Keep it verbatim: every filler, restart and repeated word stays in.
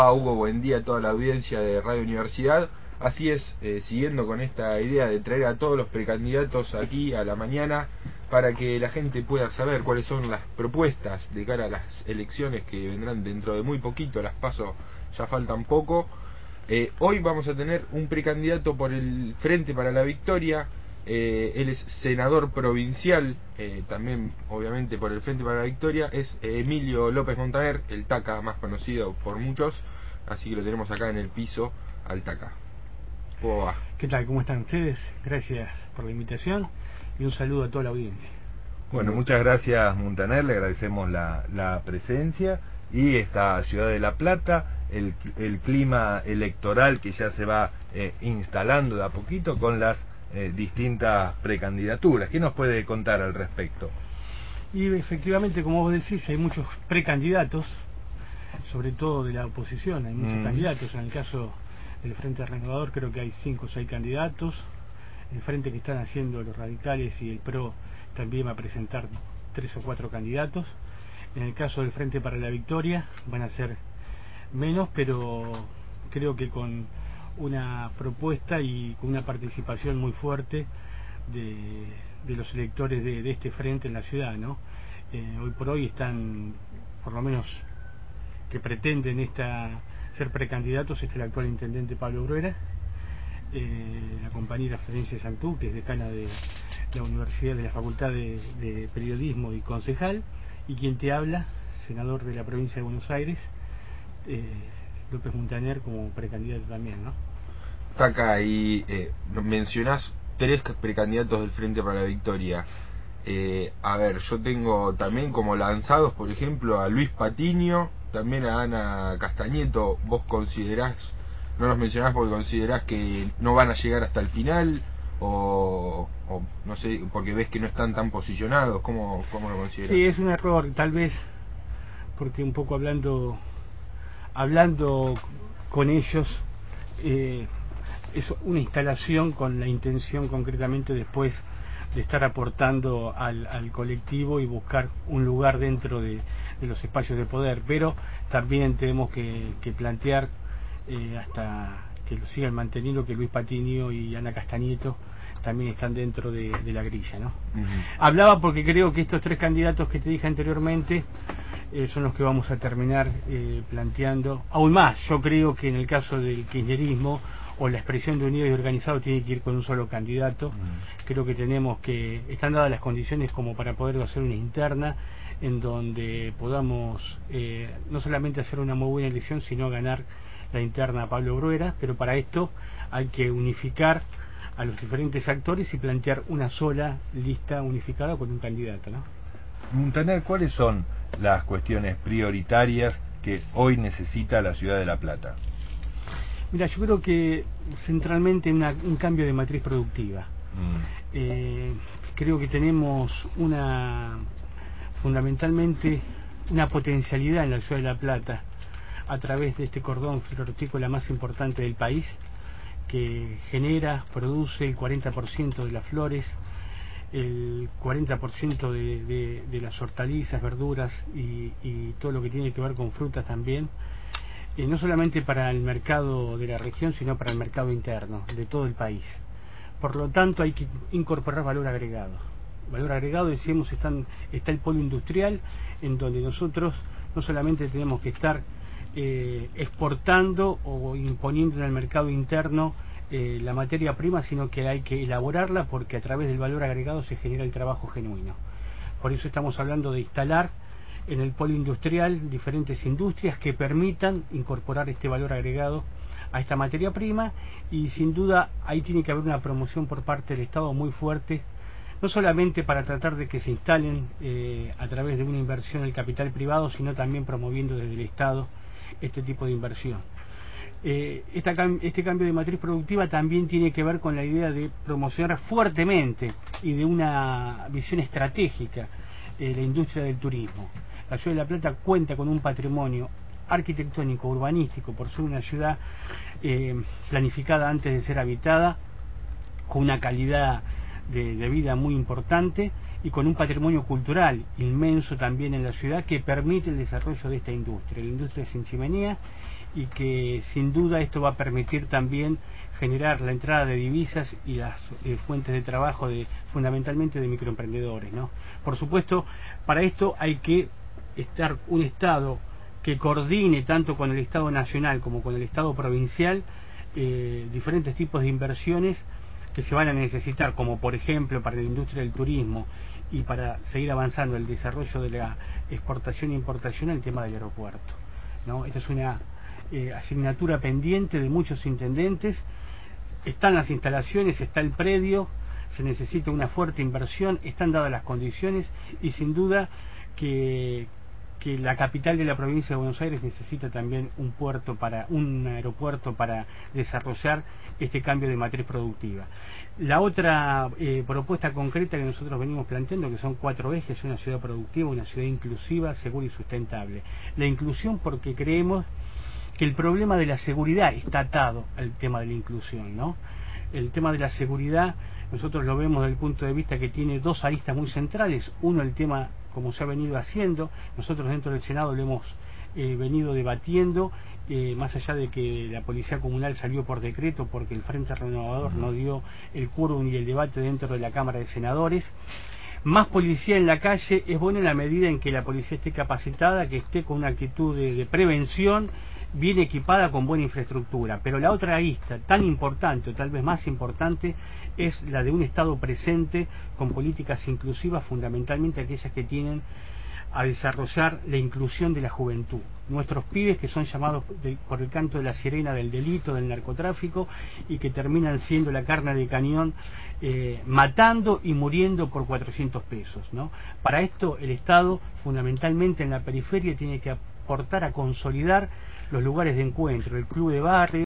Hugo, buen día a toda la audiencia de Radio Universidad. Así es, eh, siguiendo con esta idea de traer a todos los precandidatos aquí a la mañana para que la gente pueda saber cuáles son las propuestas de cara a las elecciones que vendrán dentro de muy poquito, las PASO ya faltan poco. Eh, hoy vamos a tener un precandidato por el Frente para la Victoria. Eh, él es senador provincial, eh, también obviamente por el Frente para la Victoria, es eh, Emilio López Montaner, el Taca más conocido por muchos, así que lo tenemos acá en el piso al Taca. ¿Cómo va? ¿Qué tal? ¿Cómo están ustedes? Gracias por la invitación y un saludo a toda la audiencia. Bueno, muchas gracias Montaner, le agradecemos la, la presencia y esta ciudad de La Plata, el, el clima electoral que ya se va eh, instalando de a poquito con las eh, distintas precandidaturas. ¿Qué nos puede contar al respecto? Y efectivamente, como vos decís, hay muchos precandidatos, sobre todo de la oposición, hay muchos mm. candidatos. En el caso del Frente Renovador creo que hay cinco o seis candidatos. El frente que están haciendo los radicales y el PRO también va a presentar tres o cuatro candidatos. En el caso del Frente para la Victoria van a ser menos, pero creo que con una propuesta y con una participación muy fuerte de, de los electores de, de este frente en la ciudad, ¿no? Eh, hoy por hoy están, por lo menos que pretenden esta ser precandidatos, está el actual intendente Pablo Bruera, eh, la compañera Florencia Santú, que es decana de la Universidad de la Facultad de, de Periodismo y concejal, y quien te habla, senador de la provincia de Buenos Aires, eh, López Montaner, como precandidato también, ¿no? Taca, y eh, mencionás tres precandidatos del Frente para la Victoria. Eh, a ver, yo tengo también como lanzados, por ejemplo, a Luis Patiño, también a Ana Castañeto. ¿Vos considerás, no los mencionás porque considerás que no van a llegar hasta el final? O, o no sé, porque ves que no están tan posicionados. ¿Cómo, cómo lo considerás? Sí, es un error, tal vez, porque un poco hablando hablando con ellos, eh, es una instalación con la intención concretamente después de estar aportando al, al colectivo y buscar un lugar dentro de, de los espacios de poder, pero también tenemos que, que plantear, eh, hasta que lo sigan manteniendo, que Luis Patiño y Ana Castañeto también están dentro de, de la grilla, ¿no? Uh-huh. Hablaba porque creo que estos tres candidatos que te dije anteriormente eh, son los que vamos a terminar eh, planteando. Aún más, yo creo que en el caso del kirchnerismo o la expresión de unido y organizado tiene que ir con un solo candidato. Uh-huh. Creo que tenemos que, están dadas las condiciones como para poder hacer una interna en donde podamos eh, no solamente hacer una muy buena elección, sino ganar la interna a Pablo Bruera, pero para esto hay que unificar a los diferentes actores y plantear una sola lista unificada con un candidato, ¿no? Montaner, ¿cuáles son las cuestiones prioritarias que hoy necesita la ciudad de La Plata? Mira, yo creo que centralmente una, un cambio de matriz productiva. Mm. Eh, creo que tenemos una, fundamentalmente, una potencialidad en la ciudad de La Plata a través de este cordón florícola más importante del país, que genera, produce el cuarenta por ciento de las flores, el cuarenta por ciento de, de, de las hortalizas, verduras y, y todo lo que tiene que ver con frutas también, eh, no solamente para el mercado de la región, sino para el mercado interno de todo el país. Por lo tanto, hay que incorporar valor agregado. Valor agregado, decíamos, están, está el polo industrial, en donde nosotros no solamente tenemos que estar Eh, exportando o imponiendo en el mercado interno eh, la materia prima, sino que hay que elaborarla, porque a través del valor agregado se genera el trabajo genuino. Por eso estamos hablando de instalar en el polo industrial diferentes industrias que permitan incorporar este valor agregado a esta materia prima, y sin duda ahí tiene que haber una promoción por parte del Estado muy fuerte, no solamente para tratar de que se instalen eh, a través de una inversión del capital privado, sino también promoviendo desde el Estado este tipo de inversión. Eh, esta, este cambio de matriz productiva también tiene que ver con la idea de promocionar fuertemente y de una visión estratégica eh, la industria del turismo. La ciudad de La Plata cuenta con un patrimonio arquitectónico, urbanístico, por ser una ciudad eh, planificada antes de ser habitada, con una calidad de, de vida muy importante y con un patrimonio cultural inmenso también en la ciudad, que permite el desarrollo de esta industria, la industria sin chimenea, y que sin duda esto va a permitir también generar la entrada de divisas y las eh, fuentes de trabajo de fundamentalmente de microemprendedores, ¿no? Por supuesto, para esto hay que estar un Estado que coordine tanto con el Estado nacional como con el Estado provincial eh, diferentes tipos de inversiones que se van a necesitar, como por ejemplo para la industria del turismo y para seguir avanzando el desarrollo de la exportación e importación, el tema del aeropuerto, ¿no? Esta es una eh, asignatura pendiente de muchos intendentes. Están las instalaciones, está el predio, se necesita una fuerte inversión, están dadas las condiciones y sin duda que que la capital de la provincia de Buenos Aires necesita también un puerto para un aeropuerto para desarrollar este cambio de matriz productiva. La otra eh, propuesta concreta que nosotros venimos planteando, que son cuatro ejes: una ciudad productiva, una ciudad inclusiva, segura y sustentable. La inclusión, porque creemos que el problema de la seguridad está atado al tema de la inclusión, ¿no? El tema de la seguridad nosotros lo vemos desde el punto de vista que tiene dos aristas muy centrales. Uno, el tema, como se ha venido haciendo, nosotros dentro del Senado lo hemos eh, venido debatiendo, eh, más allá de que la Policía Comunal salió por decreto porque el Frente Renovador no dio el quórum y el debate dentro de la Cámara de Senadores. Más policía en la calle es bueno en la medida en que la policía esté capacitada, que esté con una actitud de, de prevención, bien equipada, con buena infraestructura. Pero la otra arista, tan importante o tal vez más importante, es la de un Estado presente con políticas inclusivas, fundamentalmente aquellas que tienen a desarrollar la inclusión de la juventud. Nuestros pibes que son llamados de, por el canto de la sirena del delito, del narcotráfico, y que terminan siendo la carne de cañón, eh, matando y muriendo por cuatrocientos pesos, ¿no? Para esto el Estado, fundamentalmente en la periferia, tiene que aportar a consolidar los lugares de encuentro, el club de barrio,